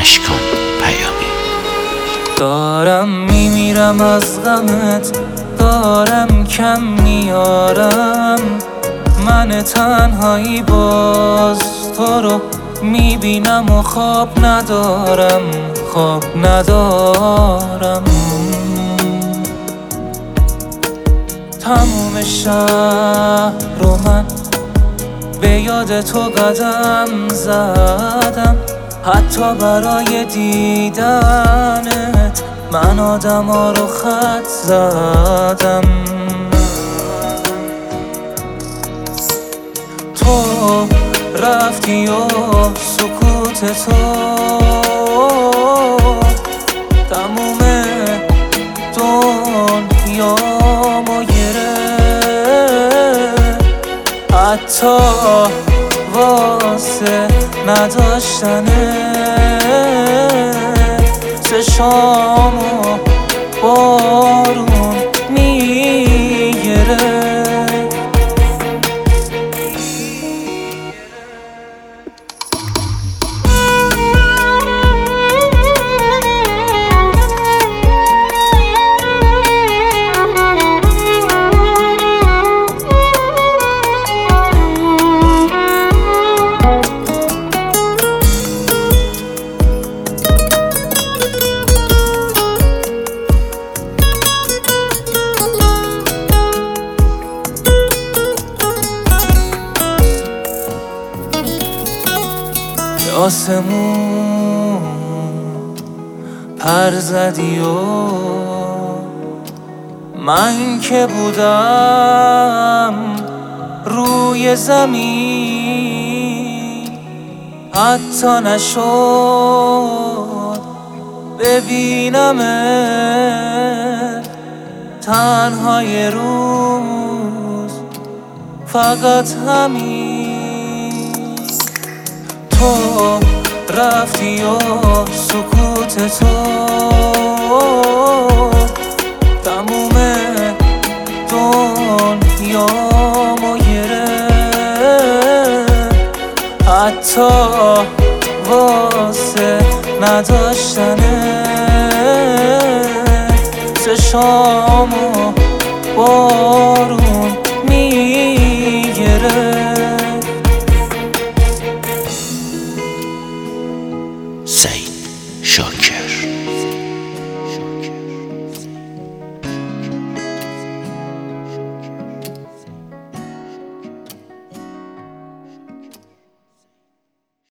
فراموشش کن پیامی. دارم میمیرم از غمت، دارم کم میارم، من تنهایی باز تو رو میبینم و خواب ندارم، خواب ندارم. تموم شهر رو من به یاد تو قدم زدم، حتی برای دیدنت من آدما رو خط زدم. تو رفتی و سکوت تو تموم دنیامو گرفت، حتی واسه نداشتنت چشامو بارون میگرفت. آسمون پر زدی و من که بودم روی زمین، حتی نشد ببینمت تنهای روز، فقط همین. تو رفتی و سکوت تو تموم دنیامو گرفت، حتی واسه نداشتنت چشامو